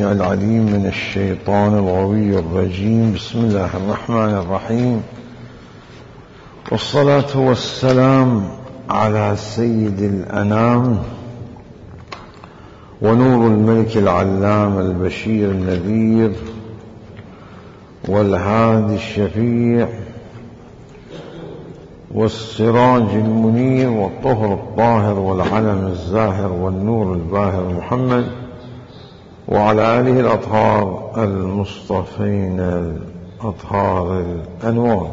السميع العليم من الشيطان الغوي الرجيم. بسم الله الرحمن الرحيم، والصلاة والسلام على سيد الأنام ونور الملك العلام البشير النذير والهادي الشفيع والسراج المنير والطهر الطاهر والعلم الزاهر والنور الباهر محمد وعلى آله الأطهار المصطفين الأطهار الأنوار.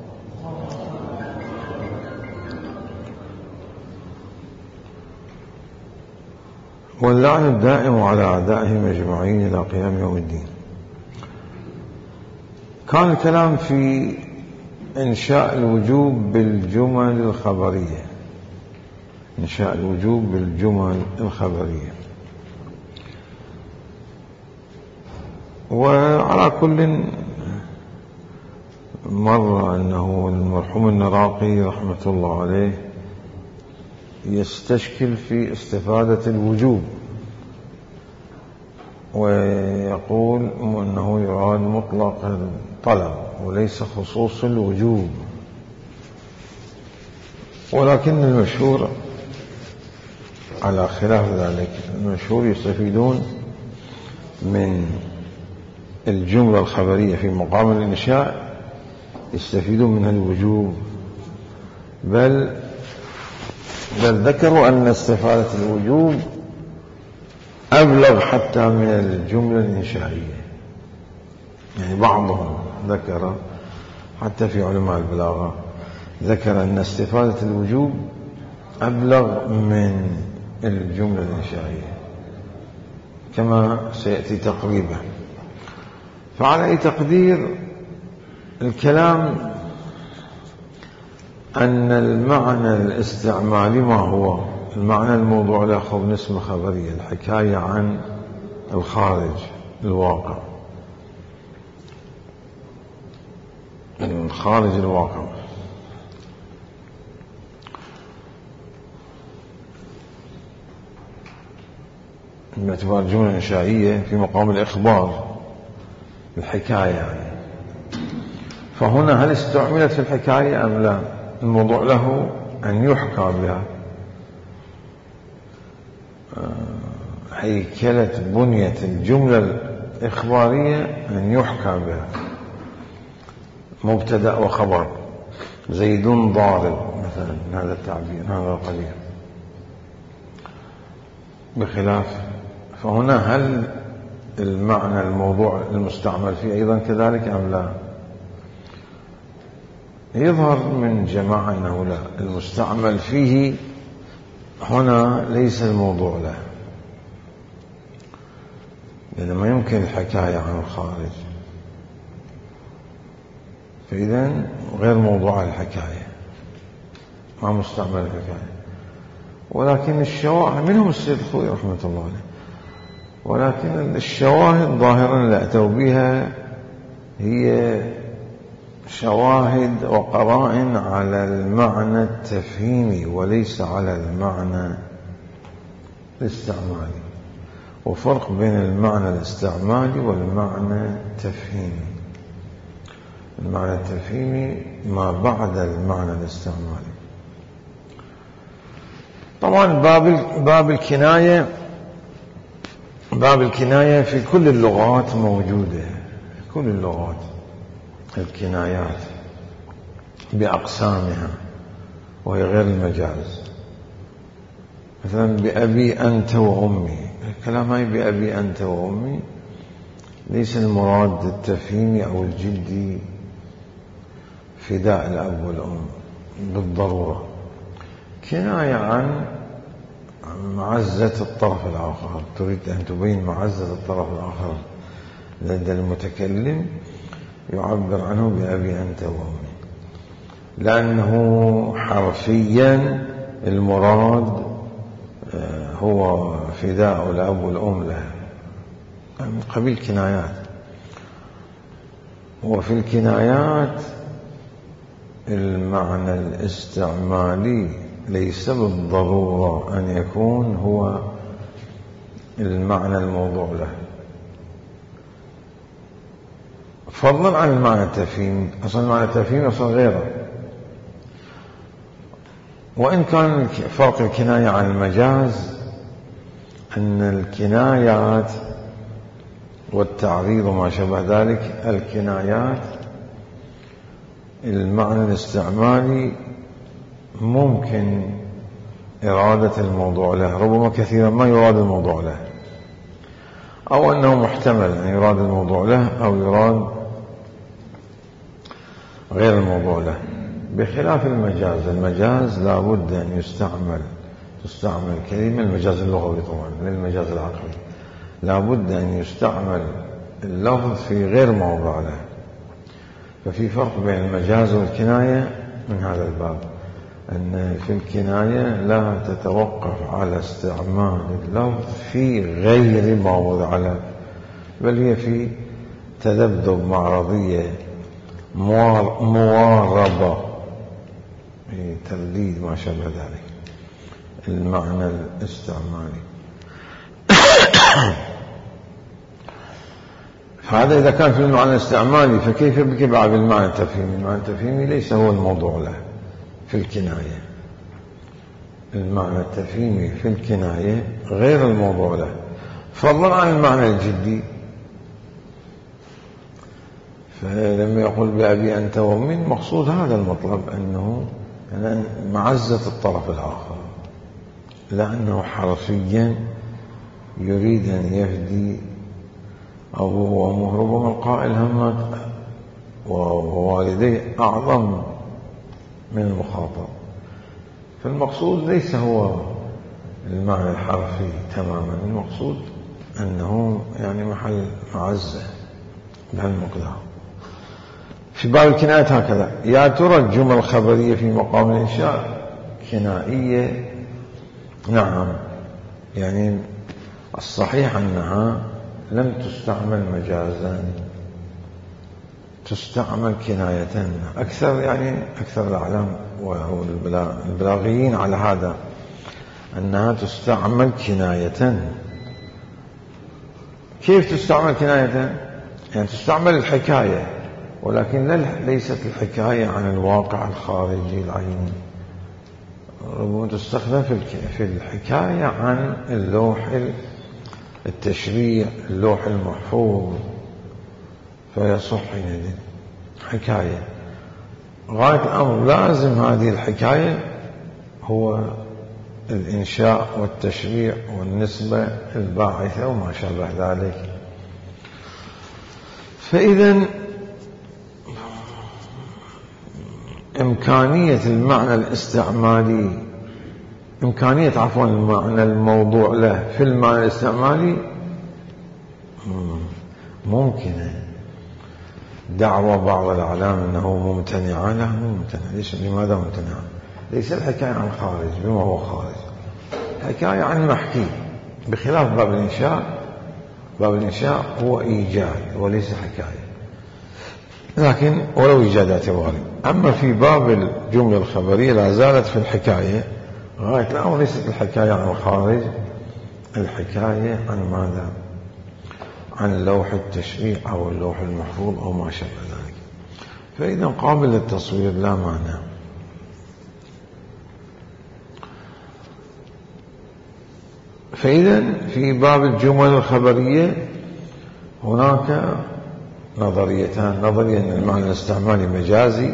واللعن الدائم على أعدائهم أجمعين إلى قيام يوم الدين. كان الكلام في إنشاء الوجوب بالجمل الخبرية، إنشاء الوجوب بالجمل الخبرية. وعلى كل مر أنه المرحوم النراقي رحمة الله عليه يستشكل في استفادة الوجوب، ويقول أنه يراد مطلق الطلب وليس خصوص الوجوب. ولكن المشهور على خلاف ذلك، المشهور يستفيدون من الجملة الخبرية في مقام الإنشاء، يستفيدون منها الوجوب، بل ذكروا أن استفادة الوجوب أبلغ حتى من الجملة الإنشائية. يعني بعضهم ذكر حتى في علماء البلاغة ذكر أن استفادة الوجوب أبلغ من الجملة الإنشائية كما سيأتي تقريبا. فعلى أي تقدير الكلام أن المعنى الاستعمالي ما هو المعنى الموضوع له خذ نسمة خبرية، الحكاية عن الخارج الواقع، خارج الواقع. باعتبار الجملة الإنشائية في مقام الإخبار، الحكاية يعني. فهنا هل استعملت في الحكاية أم لا؟ الموضوع له أن يحكى بها، هيكلة بنية الجملة الإخبارية أن يحكى بها، مبتدأ وخبر، زيد ضارب مثلا، هذا التعبير هذا القدير. بخلاف فهنا هل المعنى الموضوع المستعمل فيه أيضا كذلك أم لا؟ يظهر من جماعة أنه لا، المستعمل فيه هنا ليس الموضوع له، لأن ما يمكن الحكاية عن الخارج، فإذن غير موضوع الحكاية، ما مستعمل الحكاية. ولكن الشواهد منهم السيد الخوئي رحمة الله عليه، ولكن الشواهد ظاهرا اللي أتوا بها هي شواهد وقرائن على المعنى التفهيمي وليس على المعنى الاستعمالي، وفرق بين المعنى الاستعمالي والمعنى التفهيمي. المعنى التفهيمي ما بعد المعنى الاستعمالي. طبعا باب الكناية في كل اللغات موجودة، كل اللغات الكنايات بأقسامها وهي غير المجاز. مثلا بأبي أنت وأمي، الكلام هاي بأبي أنت وأمي ليس المراد التفهيمي أو الجدي فداء الأب والأم بالضرورة، كناية عن معزة الطرف الآخر، تريد أن تبين معزة الطرف الآخر لدى المتكلم، يعبر عنه بأبي أنت وأمي، لأنه حرفيا المراد هو فداء الأب والأم له، من قبيل كنايات. وفي الكنايات المعنى الاستعمالي ليس بالضرورة أن يكون هو المعنى الموضوع له، فضلا عن المعنى التفهيمي. أصلا المعنى التفهيمي أصلا غيره. وإن كان فرق الكناية عن المجاز أن الكنايات والتعريض وما شابه ذلك، الكنايات المعنى الاستعمالي ممكن إرادة الموضوع له، ربما كثيرا ما يراد الموضوع له، أو أنه محتمل أن يراد الموضوع له أو يراد غير الموضوع له، بخلاف المجاز. المجاز لا بد أن تستعمل كلمة، المجاز اللغوي طبعا للمجاز العقلي، لا بد أن يستعمل اللفظ في غير موضع له. ففي فرق بين المجاز والكناية من هذا الباب، أن في الكناية لا تتوقف على استعمال اللفظ في غير موضع له، بل هي في تذبذب معرضية، مواربة، تقليد ما شابه ذلك المعنى الاستعمالي. فهذا إذا كان في المعنى الاستعمالي، فكيف بك بعد المعنى التفهيمي؟ المعنى التفهيمي ليس هو الموضوع له في الكناية. المعنى التفهيمي في الكناية غير الموضوع له، فضلا عن المعنى الجدي. فلما يقول بأبي أنت وأمي، مقصود هذا المطلب، أنه معزة الطرف الآخر، لا أنه حرفيا يريد أن يهدي أبوه وأمه. ربما القائل همت ووالديه أعظم من المخاطب، فالمقصود ليس هو المعنى الحرفي تماما، المقصود أنه يعني محل معزة بهالمقدار. في باب الكنايات هكذا. يا ترى الجمل الخبرية في مقام الإنشاء كنائية؟ نعم، يعني الصحيح أنها لم تستعمل مجازا، تستعمل كناية أكثر. يعني أكثر الأعلام والبلاغيين على هذا، أنها تستعمل كناية. كيف تستعمل كناية؟ يعني تستعمل الحكاية، ولكن ليست الحكاية عن الواقع الخارجي العيني، ربما تستخدم في الحكاية عن اللوح التشريع، اللوح المحفوظ، فيصح حينئذ حكاية. غاية الأمر لازم هذه الحكاية هو الإنشاء والتشريع والنسبة الباعثة وما شابه ذلك. فإذا إمكانية المعنى الاستعمالي، إمكانية المعنى الموضوع له في المعنى الاستعمالي ممكنة. دعوى بعض الأعلام أنه ممتنعة، لا ممتنع. لماذا ممتنع؟ ليس الحكاية عن خارج بما هو خارج، حكاية عن محكي، بخلاف باب الإنشاء. باب الإنشاء هو إيجاد وليس حكاية، لكن ولو إيجاد اعتباري. أما في باب الجملة الخبرية لا زالت في الحكاية. غاية الأمر ليست الحكاية عن الخارج، الحكاية عن ماذا؟ عن لوح التشريع أو اللوح المحفوظ أو ما شابه ذلك. فإذا قابل للتصوير لا مانع. فإذا في باب الجمل الخبرية هناك نظريتان. نظرية أن المعنى الاستعمالي مجازي،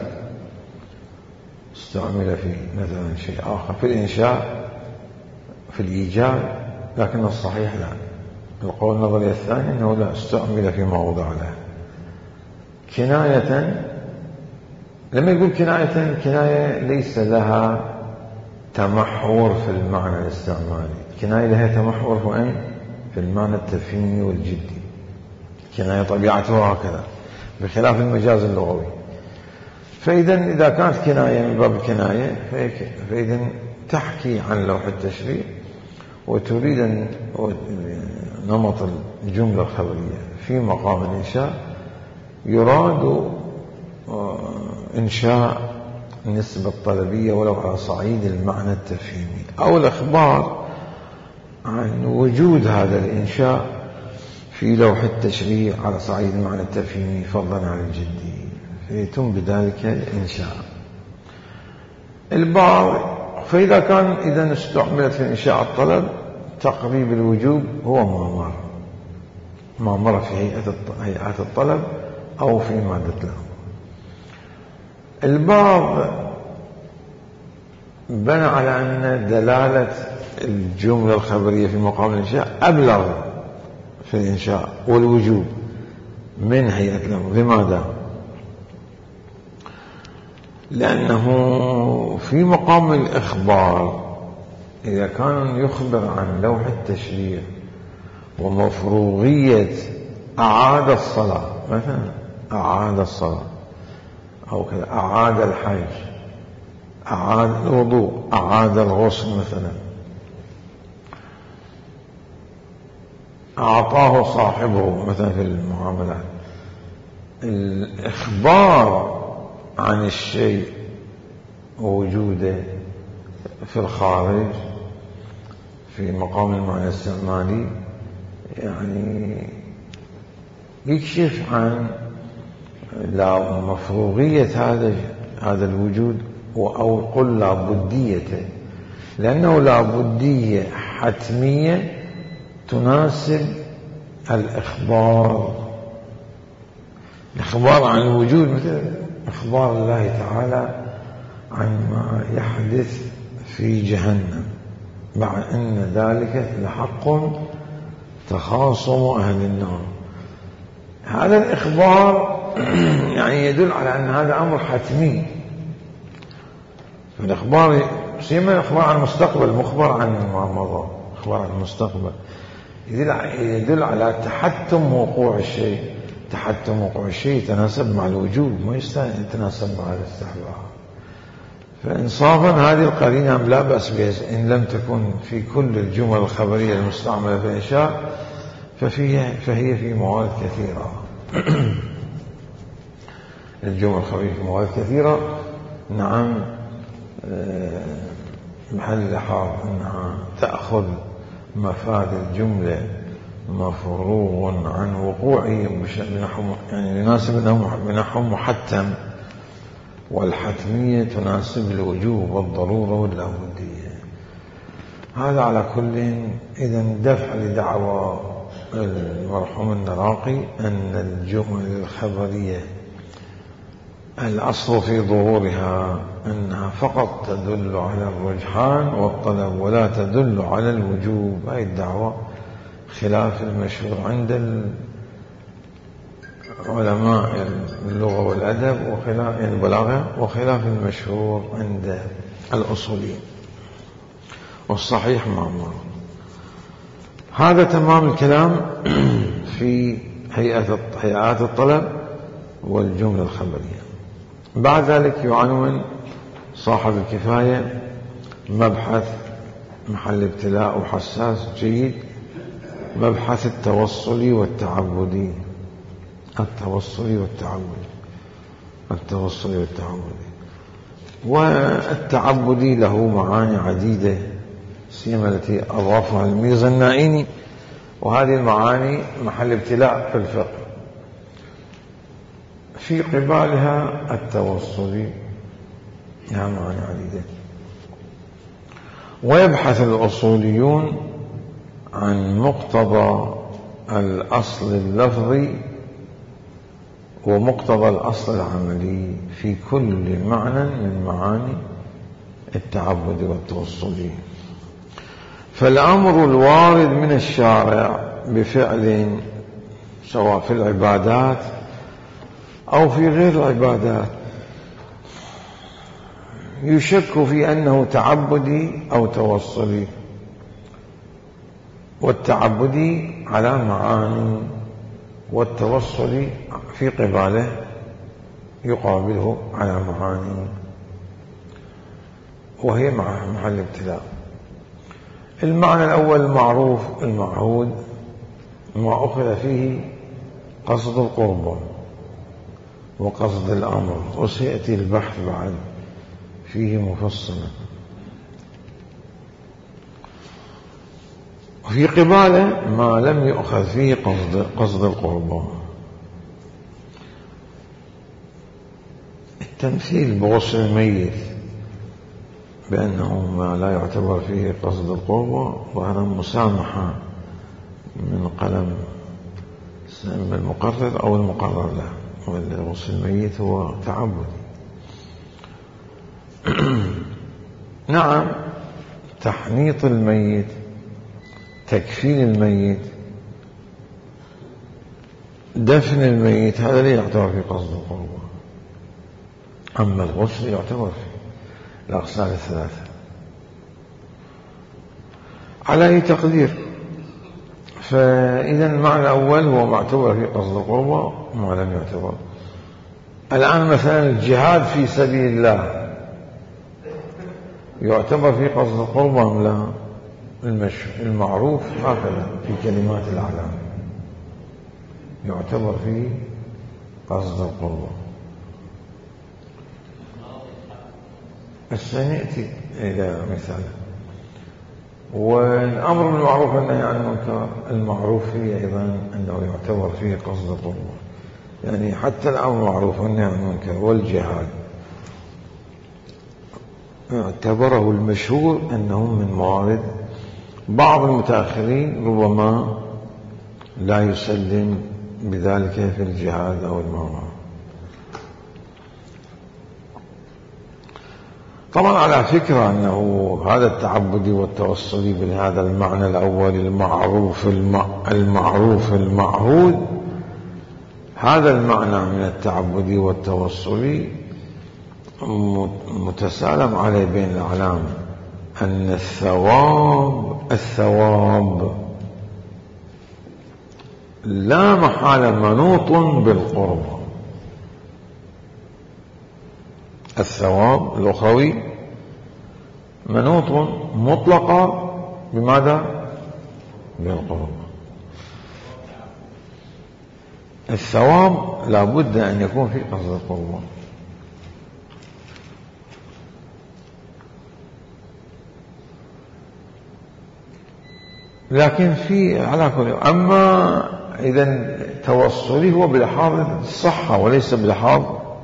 استعمل في مثلا شيء آخر في الإنشاء في الإيجاد، لكن الصحيح لا. القول النظرية الثانية أنه لا، استعمل في موضع له كناية. لما يقول كناية ليس لها تمحور في المعنى الاستعمالي. كناية لها تمحور في المعنى التفهيمي والجدي. كناية طبيعتها هكذا، بخلاف المجاز اللغوي. إذا كانت كناية من باب الكناية، فإذا تحكي عن لوح التشريع وتريد أن نمط الجملة الخبرية في مقام الإنشاء، يراد إنشاء النسبة الطلبية ولو على صعيد المعنى التفهيمي، أو الإخبار عن وجود هذا الإنشاء في لوح التشريع على صعيد المعنى التفهيمي فضلا عن الجدي، فيتم بذلك الإنشاء. البعض فإذا كان إذا استعملت في إنشاء الطلب تقريب الوجوب هو ما مر في هيئات الطلب أو في مادة له. البعض بنى على أن دلالة الجملة الخبرية في مقام الإنشاء أبلغ في الإنشاء والوجوب من هيئة الأمر. لماذا؟ لأنه في مقام الإخبار إذا كان يخبر عن لوح التشريع ومفروغية أعاد الصلاة، مثلا أعاد الصلاة أو كذا، أعاد الحج، أعاد الوضوء، أعاد الغسل، مثلا أعطاه صاحبه مثلا في المعاملات. الإخبار عن الشيء ووجوده في الخارج في مقام المعنى الاستعمالي يعني يكشف عن مفروغية هذا الوجود أو قل لابديته، لأنه لابدية حتمية تناسب الإخبار عن الوجود، مثل إخبار الله تعالى عن ما يحدث في جهنم مع أن ذلك لحق تخاصم أهل النار. هذا الإخبار يعني يدل على أن هذا أمر حتمي. فالإخبار سيما الإخبار عن المستقبل، مخبر عن ما مضى، إخبار عن المستقبل يدل على تحتم وقوع الشيء. تحتم وقوع الشيء يتناسب مع الوجود، ما يتناسب مع الاستحباب. فإنصافا هذه القرينة لا بأس بها إن لم تكن في كل الجمل الخبرية المستعملة في الإنشاء، فهي في موارد كثيرة. الجمل الخبرية في موارد كثيرة، نعم، محل لاحظ أنها تأخذ مفاد الجملة مفروغ عن وقوعه يعني يناسب بنحو محتم، والحتمية تناسب الوجوب والضرورة واللاودية. هذا على كل. إذن دفع لدعوى المرحوم النراقي أن الجمل الخبرية الأصل في ظهورها أنها فقط تدل على الرجحان والطلب ولا تدل على الوجوب. هذه الدعوة خلاف المشهور عند علماء اللغة والأدب وخلاف البلاغة، وخلاف المشهور عند الأصوليين، والصحيح معمول. هذا تمام الكلام في هيئات الطلب والجملة الخبرية. بعد ذلك يعنون صاحب الكفاية مبحث محل ابتلاء وحساس جيد، مبحث التوصلي والتعبدي. والتعبدي له معاني عديدة، سيما التي أضافها الميرزا النائيني، وهذه المعاني محل ابتلاء في الفقه. في قبالها التوصلي لها معاني عديدة. ويبحث الأصوليون عن مقتضى الأصل اللفظي ومقتضى الأصل العملي في كل معنى من معاني التعبد والتوصلي. فالأمر الوارد من الشارع بفعل سواء في العبادات أو في غير العبادات يشك في أنه تعبدي أو توصلي، والتعبدي على معاني، والتوصلي في قباله يقابله على معاني، وهي مع محل ابتلاء. المعنى الأول المعروف المعهود ما أخذ فيه قصد القربة وقصد الأمر، وسيأتي البحث بعد فيه مفصلا. وفي قباله ما لم يؤخذ فيه قصد القربة. التمثيل بغسل الميت بأنه ما لا يعتبر فيه قصد القربة وهذا مسامحة من قلم المقرر أو المقرر له، وغسل الميت هو تعبدي. نعم، تحنيط الميت، تكفين الميت، دفن الميت، هذا لا يعتبر في قصد القربة. أما الغسل يعتبر فيه الأغسال الثلاثة. على أي تقدير، فإذا المعنى الأول هو معتبر في قصد القربة وما لم يعتبر. الآن مثلا الجهاد في سبيل الله يعتبر في قصد القربة أم لا؟ المعروف هكذا في كلمات الأعلام يعتبر في قصد القربة. سنأتي إلى مثال. والأمر بالمعروف والنهي عن المنكر المعروف فيه أيضا أنه يعتبر فيه قصد القربة، يعني حتى الأمر بالمعروف والنهي عن المنكر والجهاد اعتبره المشهور أنهم من موارد. بعض المتأخرين ربما لا يسلم بذلك في الجهاد أو المعروف. طبعا على فكرة أنه هذا التعبدي والتوصلي بهذا المعنى الأول المعروف المعهود، هذا المعنى من التعبدي والتوصلي متسالم عليه بين الأعلام، أن الثواب لا محالة منوط بالقربة. الثواب الأخروي منوط مطلقا بماذا؟ بالقربة. الثواب لا بد أن يكون في قصد القربة. لكن في على كل، أما إذا توصلي هو بلحاظ الصحة وليس بلحاظ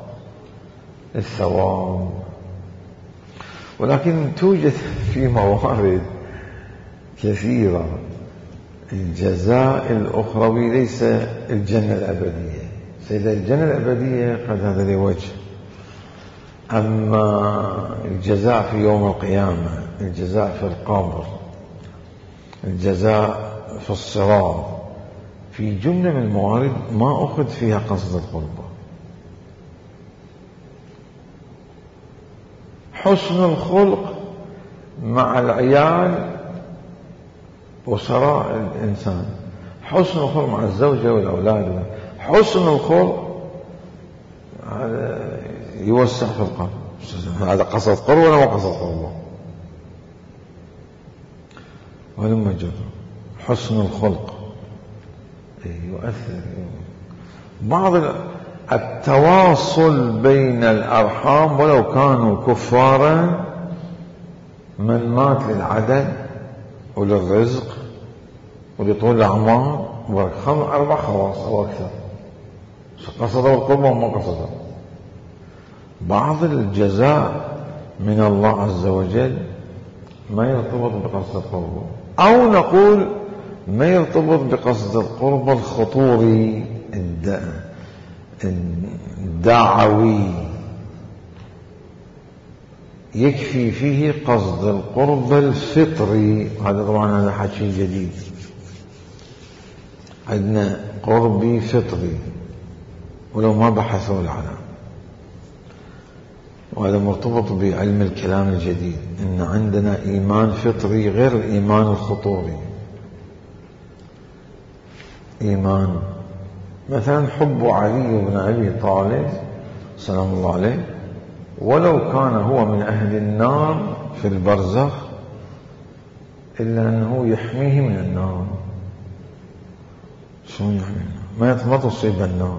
الثواب. ولكن توجد في موارد كثيرة الجزاء الأخروي ليس الجنة الأبدية. سيدا الجنة الأبدية قد هذا له وجه، أما الجزاء في يوم القيامة، الجزاء في القبر، الجزاء في الصراط، في جملة من الموارد ما أخذ فيها قصد القربة. حسن الخلق مع العيال وسراء الإنسان، حسن الخلق مع الزوجة والأولاد، حسن الخلق يوسع في القلب. هذا قصد قربة ولا ما قصد قربة؟ ولما جرى حسن الخلق يؤثر. بعض التواصل بين الأرحام ولو كانوا كفارا، من مات للعدل وللرزق ولطول الأعمار 4 خواص أو أكثر، قصده القربة وما قصده. بعض الجزاء من الله عز وجل ما يرتبط بقصد القربة، أو نقول ما يرتبط بقصد القربة الخطوري الدعوي، يكفي فيه قصد القربة الفطري. هذا طبعا هذا حكي جديد، عندنا قربي فطري ولو ما بحثوا العلم، وهذا مرتبط بعلم الكلام الجديد، إن عندنا إيمان فطري غير الإيمان الخطوري. إيمان مثلا حب علي بن أبي طالب سلام الله عليه، ولو كان هو من أهل النار في البرزخ إلا أنه يحميه من النار. شو يحميه؟ ما تصيب النار،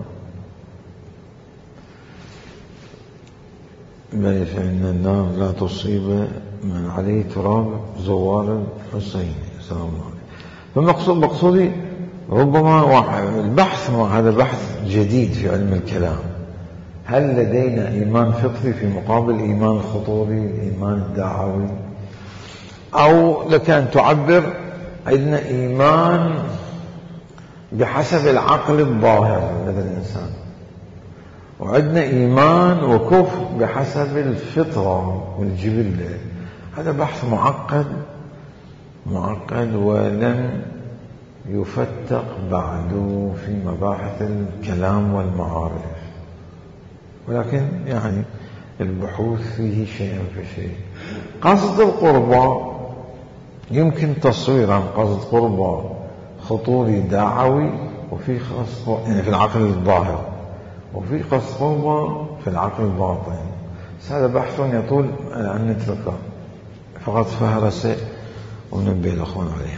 بل فإن النار لا تصيب من عليه تراب زوار الحسين سلام الله عليه. مقصودي ربما البحث، هذا بحث جديد في علم الكلام. هل لدينا إيمان فطري في مقابل إيمان خطوري، إيمان الدعوي؟ أو لك أن تعبر عندنا إيمان بحسب العقل الظاهر لدى الإنسان، وعندنا إيمان وكفر بحسب الفطرة والجبلة. هذا بحث معقد ولن يفتق بعد في مباحث الكلام والمعارف، ولكن يعني البحوث فيه شيء فشيء. قصد القربى يمكن تصوير عن قصد قربى خطوري دعوي، وفي قصد يعني في العقل الظاهر، وفي قصد قربى في العقل الباطن. هذا بحث يطول أن نتركه، فقط فهرسة وننبه الأخوان عليها.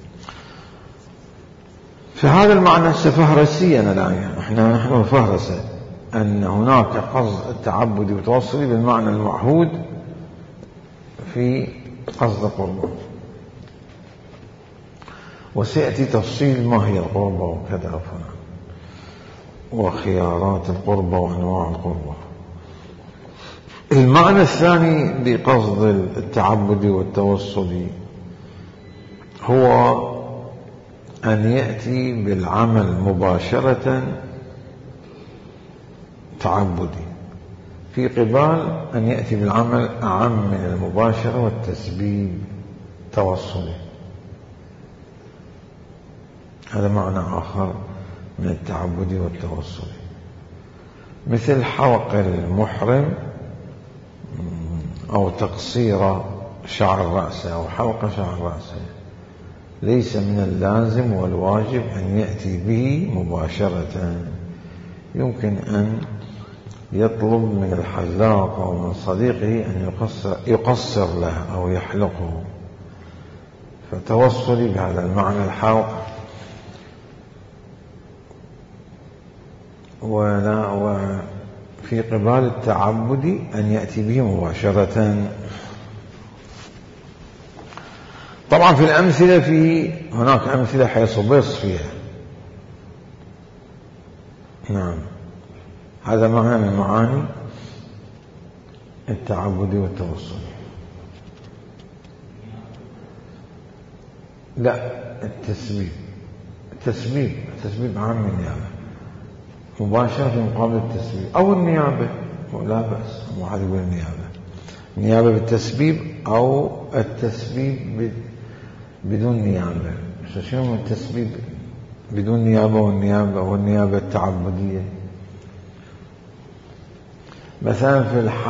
في هذا المعنى فهرسيا الآن نحن فهرسة أن هناك قصد التعبدي والتوصلي بالمعنى المعهود في قصد القربى، وسيأتي تفصيل ما هي القربى وكذا وفلان، وخيارات القربى وأنواع القربى. المعنى الثاني لقصد التعبدي والتوصلي هو أن يأتي بالعمل مباشرة تعبدي، في قبال أن يأتي بالعمل أعم من المباشرة والتسبيب توصلي. هذا معنى آخر من التعبدي والتوصلي، مثل حلق المحرم أو تقصير شعر رأسه أو حلق شعر رأسه، ليس من اللازم والواجب أن يأتي به مباشرة. يمكن أن يطلب من الحلاق أو من صديقه أن يقصر له أو يحلقه، فتوصلي بهذا المعنى الحلق. وفي قبال التعبد أن يأتي به مباشرة. طبعا في الأمثلة هناك أمثلة حيث بص فيها. نعم، هذا معنى من معاني التعبدي والتوصل. لا، التسبيب عام من النيابة، مباشرة في مقابل التسبيب أو النيابة، لا بأس. واحد يقول النيابة بالتسبيب أو التسبيب بدون نيابة. شنو التسبيب بدون نيابة والنيابة التعبدية؟ مثلا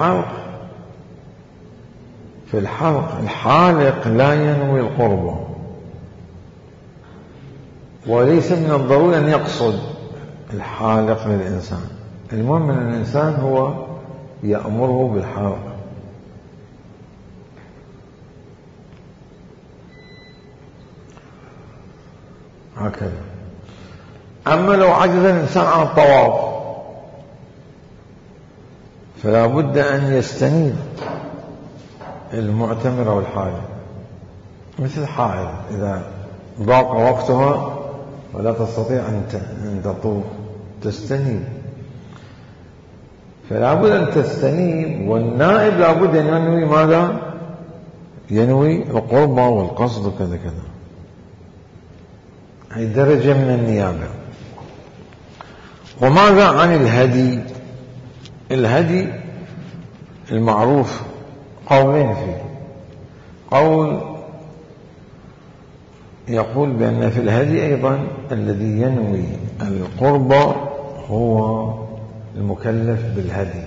في الحلق الحالق لا ينوي القربة، وليس من الضروري أن يقصد الحالق للإنسان. المهم أن الإنسان هو يأمره بالحلق. هكذا. أما لو عجز الإنسان عن الطواف فلا بد أن يستنيب المعتمر أو الحائض، مثل حائض إذا ضاق وقتها ولا تستطيع أن تطوف تستنيب، فلا بد أن تستنيب. والنائب لا بد أن ينوي ماذا؟ ينوي القربة والقصد وكذا كذا. هي درجة من النيابة. وماذا عن الهدي؟ الهدي المعروف قولين فيه. قول يقول بأن في الهدي أيضا الذي ينوي القربة هو المكلف بالهدي،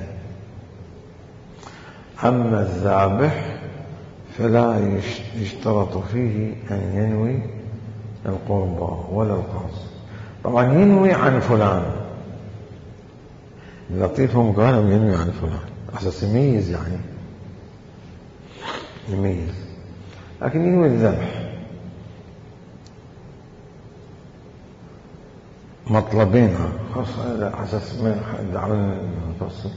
أما الذابح فلا يشترط فيه أن ينوي القربة ولا القصد. طبعا ينوي عن فلان، لطيفهم قالوا ينوي عن فلان أساس يميز، يعني يميز، لكن ينوي الذبح. مطلبين على أساس من دعونا نفصل.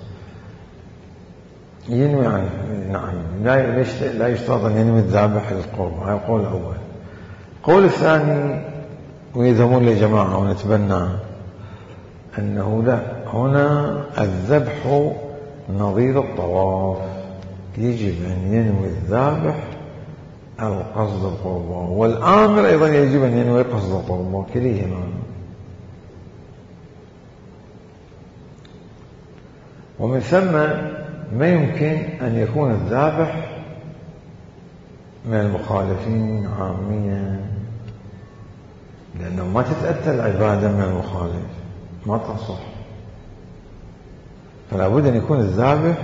ينوي عن، نعم، لا يشترط أن ينوي الذابح للقربة، هذا القول الأول. القول الثاني ويذهبون لجماعة ونتبنى أنه لا، هنا الذبح نظير الطواف، يجب أن ينوي الذابح القصد القربان، والآمر أيضا يجب أن ينوي قصد القربان، كليهما. ومن ثم ما يمكن أن يكون الذابح من المخالفين عاميا، لأنه ما تتأتى العبادة من المخالف، ما تصح. فلا بد أن يكون الذابح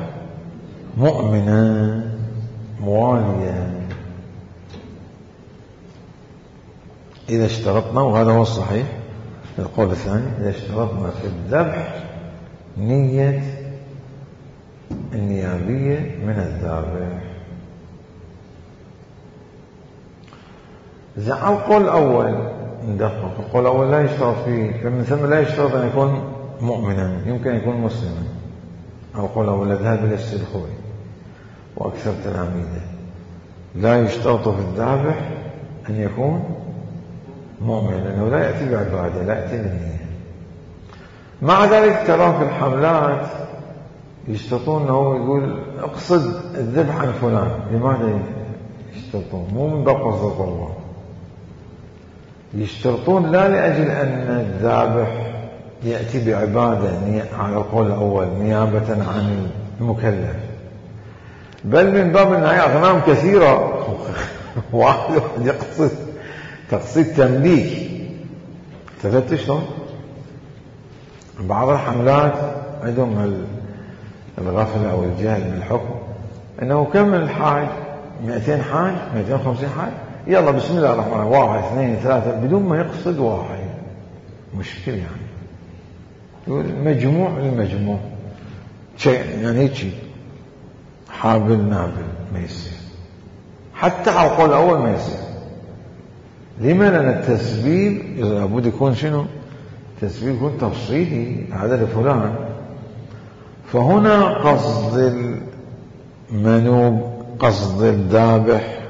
مؤمنا مواليا. إذا اشترطنا، وهذا هو الصحيح القول الثاني، إذا اشترطنا في الذبح نية النيابية من الذابح. إذا القول الأول ندقق، القول الأول لا يشترط فيه، فمن ثم لا يشترط أن يكون مؤمنا، يمكن أن يكون مسلما. القول الأول ذهب إلى السلخوي وأكثر تلاميذه، لا يشترط في الذابح أن يكون مؤمنا، لأنه لا يأتي بعبادة، لا يأتي بالنية. مع ذلك ترى في الحملات يشترطون أنه يقول اقصد الذبح عن فلان. لماذا يشترطون؟ مو من باب قصد القربان، يشترطون لا لأجل أن الذابح يأتي بعبادة على القول الأول نيابة عن المكلف، بل من باب أنها أغنام كثيرة واحد يقصد تقصيد تمليك. ثبت شلون؟ بعض الحملات عندهم الغفلة أو الجهل بالحكم، أنه كم من الحاج 200 حاج 250 حاج، يلا بسم الله الرحمن الرحيم 1 2 3 بدون ما يقصد واحد. مشكلة يعني، يقول مجموع المجموع شيء يعني هيك حابل نابل ما يصير، حتى على القول الأول ما يصير. لما؟ لأن التسبيب لابد يكون شنو؟ التسبيب يكون تفصيلي، هذا لفلان. فهنا قصد المنوب، قصد الذابح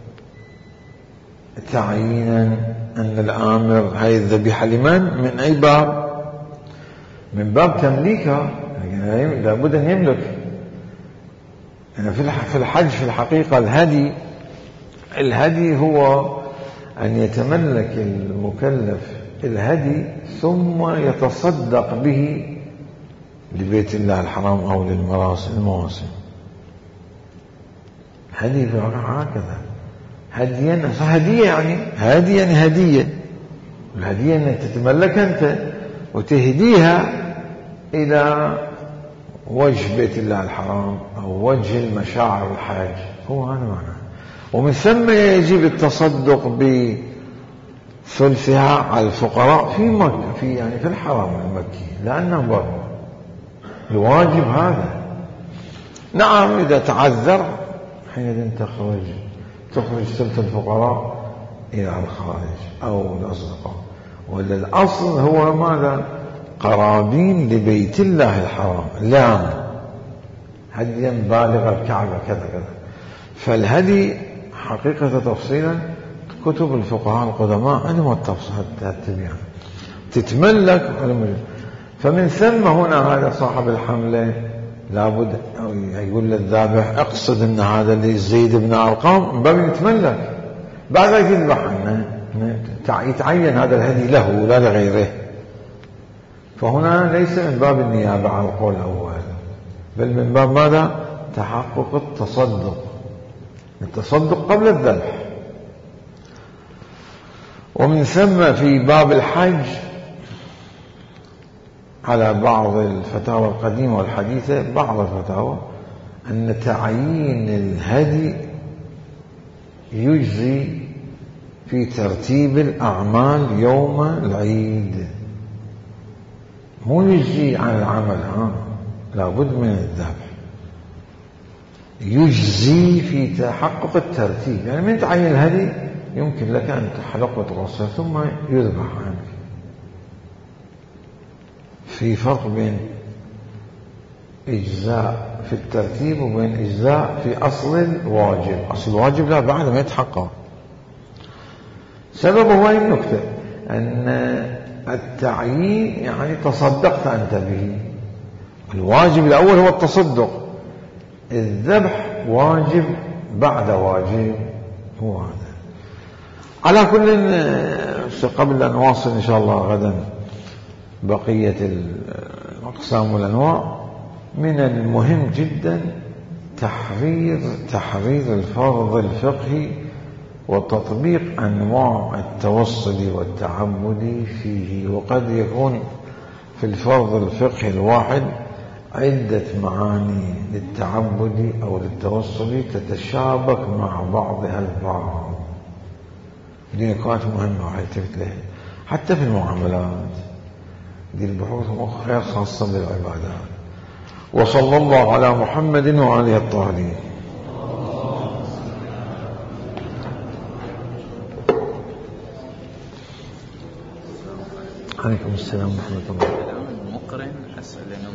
تعيينا أن الآمر هاي الذبيحة لمن؟ من أي باب؟ من باب تمليكها، يعني لابد أن يملك. يعني في الحج في الحقيقة الهدي هو أن يتملك المكلف الهدي ثم يتصدق به لبيت الله الحرام أو للمواسم. هدي هكذا هديا، هدية يعني هدية. الهدية أنك تتملك أنت وتهديها إلى وجه بيت الله الحرام أو وجه المشاعر الحاج، هو هذا معناه. ومن ثم يجب التصدق بثلثها على الفقراء في مكة، في الحرم المكي، لأنه برا الواجب هذا. نعم إذا تعذر حينئذ تخرج ثلث الفقراء إلى الخارج أو الأصدقاء، ولا الأصل هو ماذا؟ قرابين لبيت الله الحرام، لا هديا بالغ الكعبة كذا كذا. فالهدي حقيقة تفصيلا كتب الفقهاء القدماء عندهم التبيان تتملك. فمن ثم هنا هذا صاحب الحملة لابد يقول للذابح اقصد ان هذا اللي زيد بن أرقام من باب يتملك، بعد ذلك يذبح عنه، يتعين هذا الهدي له لا لغيره. فهنا ليس من باب النيابة على القول الأول، بل من باب ماذا؟ تحقق التصدق قبل الذبح. ومن ثم في باب الحج على بعض الفتاوى القديمة والحديثة، بعض الفتاوى أن تعيين الهدي يجزي في ترتيب الأعمال يوم العيد، مو يجزي عن العمل، لابد من الذبح. يجزي في تحقق الترتيب، يعني من تعين الهدي يمكن لك أن تحلق وتغسل ثم يذبح عنك. في فرق بين إجزاء في الترتيب وبين إجزاء في أصل الواجب. أصل الواجب لا بعد ما يتحقق. سببه هو النكتة أن التعيين يعني تصدقت أنت به. الواجب الأول هو التصدق، الذبح واجب بعد واجب، هو هذا. على كل، قبل أن نواصل إن شاء الله غدا بقية الأقسام والأنواع، من المهم جدا تحرير الفرض الفقهي وتطبيق أنواع التوصل والتعبد فيه. وقد يكون في الفرض الفقهي الواحد عدة معاني للتعبد أو للتوصل تتشابك مع بعضها البعض. دي نقاط مهمة وحيث لها حتى في المعاملات. دي البحوث غير خاصة بالعبادات. وصلى الله على محمد وعلى الطاهرين. عليكم السلام ورحمة الله. المقرن أسأل